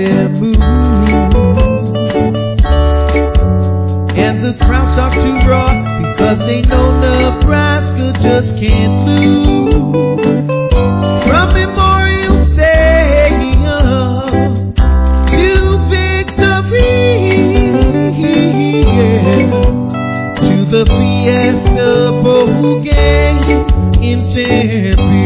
their moves. And the crowd starts to roar because they know Nebraska just can't lose. From Memorial Stadium to victory, yeah, to the Fiesta Bowl game in Tempe.